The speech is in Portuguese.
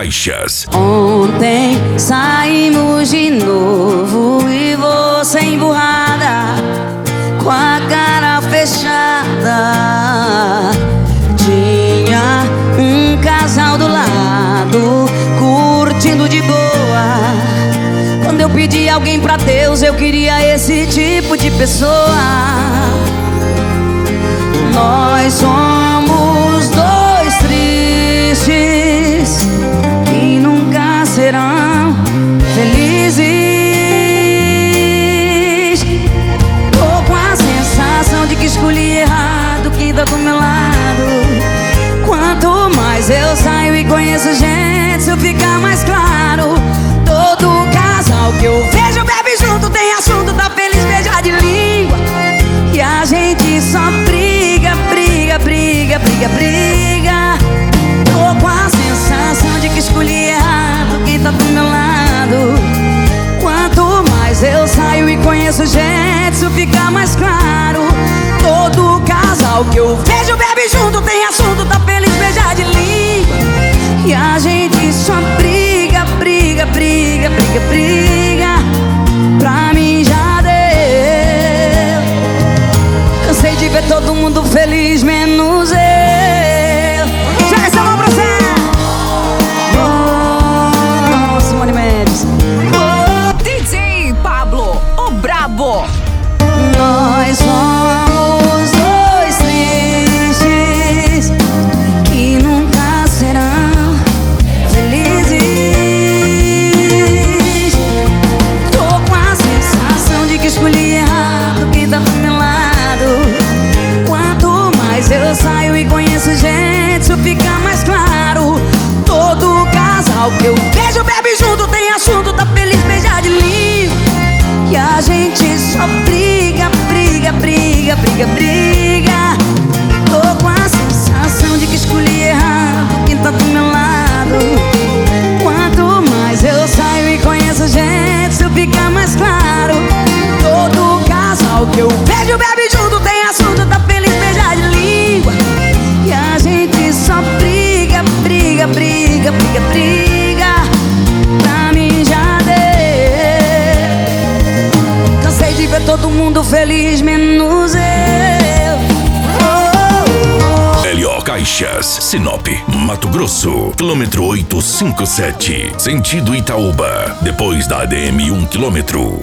Caixas. Ontem saímos de novo e você emburrada, com a cara fechada. Tinha um casal do lado, curtindo de boa. Quando eu pedi alguém pra Deus, eu queria esse tipo de pessoa. Nós somos dois tristes que nunca serão felizes. Tô com a sensação de que escolhi errado quem tá do meu lado. Quanto mais eu saio e conheço gente, isso fica mais claro. Todo casal que eu vejo bebe junto, tem assunto, tá feliz, beija de língua. E a gente só briga, briga, briga, briga, briga. Tô com a sensação de que escolhi errado quem tá do meu lado. Quanto mais eu saio e conheço gente, isso fica mais claro. Todo casal que eu vejo bebe junto, tem assunto, tá feliz, beija de língua. E a gente só briga, briga, briga, briga, briga. Pra mim já deu. Cansei de ver todo mundo feliz, menos eu. Chega essa mão pra você. Oh, Simone Mendes. Oh. DJ Pablo, o brabo. Nós somos dois tristes que nunca serão felizes. Tô com a sensação de que escolhi errado quem tá do meu lado. Quanto mais eu saio e conheço gente, isso fica mais claro. Todo casal que eu vejo bebe junto, tem assunto, tá feliz, beija de língua. E a gente só briga, briga, briga, briga, briga. Tô com a sensação de que escolhi errado quem tá do meu lado. Quanto mais eu saio e conheço gente, isso fica mais claro. Todo casal que eu vejo bebe junto, tem assunto, tá feliz, beija de língua. E a gente só briga, briga, briga, briga, briga. Pra mim já deu. Cansei de ver todo mundo feliz, menos eu. L.O. Caixas, Sinop, Mato Grosso, quilômetro 857, sentido Itaúba, depois da ADM 1 quilômetro.